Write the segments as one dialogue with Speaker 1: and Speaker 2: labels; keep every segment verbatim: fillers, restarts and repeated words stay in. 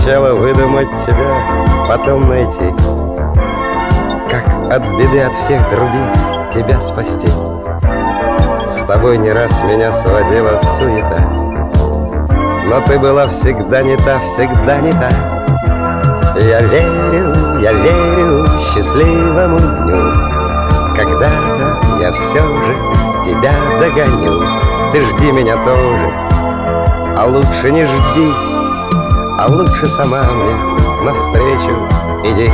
Speaker 1: Сначала выдумать тебя, потом найти, как от беды, от всех других тебя спасти. С тобой не раз меня сводила суета, но ты была всегда не та, всегда не та. Я верю, я верю счастливому дню, когда-то я все же тебя догоню. Ты жди меня тоже, а лучше не жди, а лучше сама мне навстречу иди.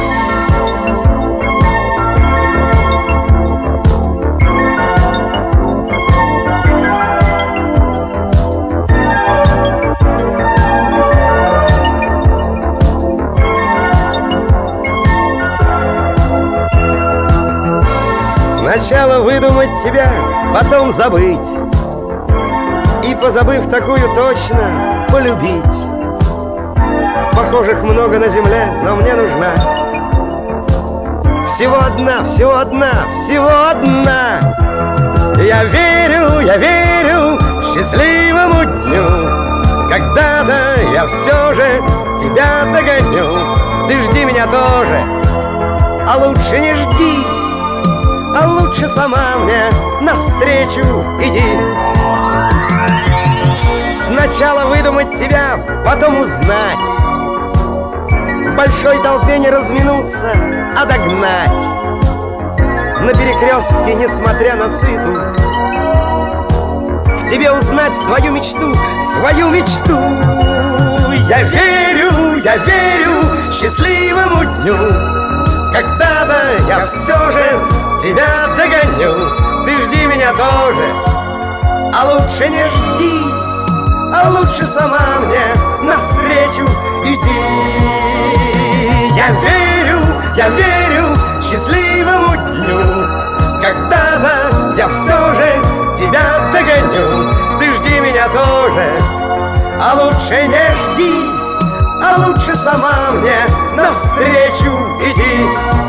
Speaker 1: Сначала выдумать тебя, потом забыть, и, позабыв такую точно, полюбить. Похожих много на земле, но мне нужна всего одна, всего одна, всего одна. Я верю, я верю счастливому дню, когда-то я все же тебя догоню. Ты жди меня тоже, а лучше не жди, а лучше сама мне навстречу иди. Сначала выдумать тебя, потом узнать, в большой толпе не разминуться, а догнать. На перекрестке, несмотря на суету, в тебе узнать свою мечту, свою мечту. Я верю, я верю счастливому дню, когда-то я все же тебя догоню. Ты жди меня тоже, а лучше не жди, а лучше сама мне навстречу иди. Я верю, я верю счастливому дню, когда-то я все же тебя догоню. Ты жди меня тоже, а лучше не жди, а лучше сама мне навстречу иди.